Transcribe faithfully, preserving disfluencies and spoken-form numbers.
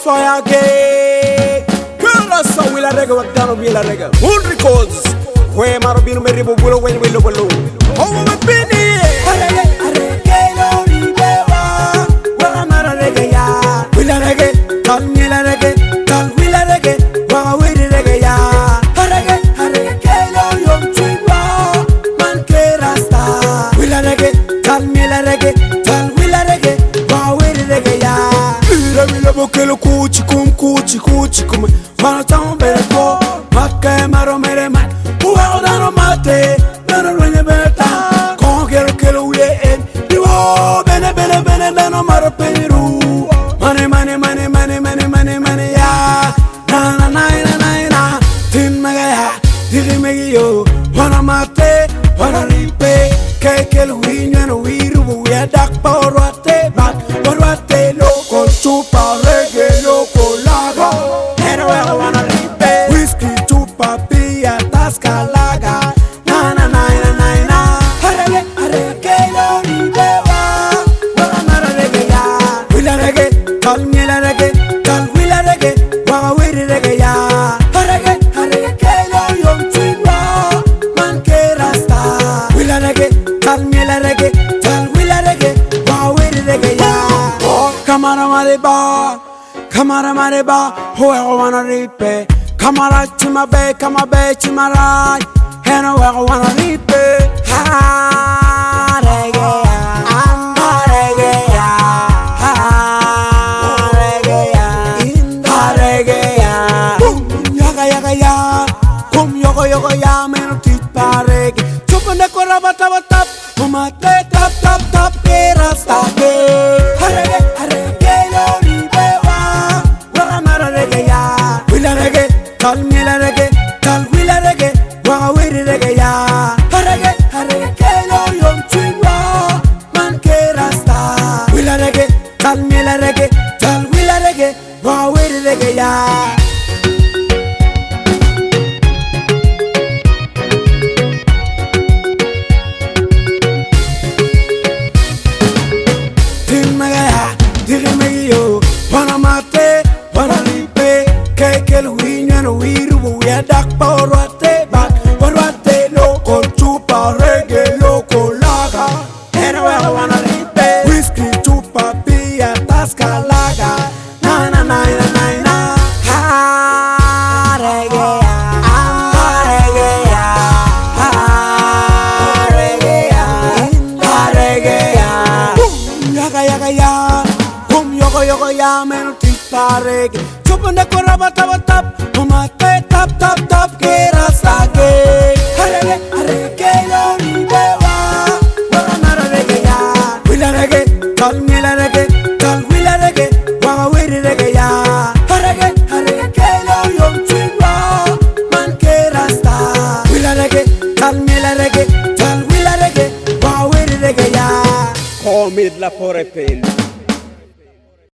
fire gay. Girl, so will I reggae what down will I reggae. Moon records. Where Marabino Meribo will when we look alone. Oh, my penny. Will I reggae? Tell me la reggae. Tell will I reggae. Wow, we reggae ya. Reggae, reggae, kelo yom chingwa. Man ke rasta. Will I reggae? Tell me la reggae. Tell will I reggae. Wow, we reggae ya. Ira mila bokelo kuchi kum kuchi kuchi kum. Mano tamo bere ko. Makke maro mere man. Uwa odano mate. Nano rwenye beta. Kon kelo kelo uye en. Diwo bene bene bene nano maro peru. Money, money, money, money, money, money, money, yeah. Na na na na na na. Tin mega ya, digi megi yo. Wana mate, wana ripe. Keke luinyo no wiru ya dak porwate bak, porwate loko chupa reggae loko laga. Hero wana wana ripe. Whiskey chupa pia taska laga. Na na na na na na. Harege harege lo ripe wa. Wana mara reggae ya. Wila reggae. Tell me la reggae, tell we la reggae, wow we reggae ya. Reggae, reggae, kelo yom chingwa, man ke rasta. We la reggae, tell me la reggae, tell we la reggae, wow we reggae ya. Oh, kamara mareba, kamara mareba, ho I wanna ripe. Kamara chima be, kama be chimara, heno I wanna ripe. Ha reggae ya, ah reggae ya. Yogo yogo ya meno tit pareg. Chupa ne kora bata bata. Umate tap tap tap ke rasta ke. Harege harege lo ribewa. Waga mara rege ya. Wila rege, kal mila rege, kal wila rege. Waga wiri rege ya. Harege harege lo yom chingwa. Man ke rasta. Wila rege, kal mila rege, kal wila rege. Waga wiri rege ya. Digi megi yo, wana mate, wana ripe. Keke luinyo no wiru ya dak porwate bak, porwate loko chupa reggae loko laga. Hero wana ripe. Whiskey chupa pia taska laga. Na na na na na na. Ha reggae ya, ha reggae ya, ha reggae ya, ha reggae ya. Yaga yaga ya. Yogo yogo ya meno tit pareg. Chupa ne kora bata bata. Umate tap tap tap ke rasta ke. Harege harege lo ribewa. Waga mara rege ya. Wila rege, kal mila rege, kal wila rege. Waga wiri rege ya. Harege harege lo yom chingwa. Man ke rasta. Wila rege, kal mila rege, kal wila rege. Waga wiri rege ya. Komid la pore pel.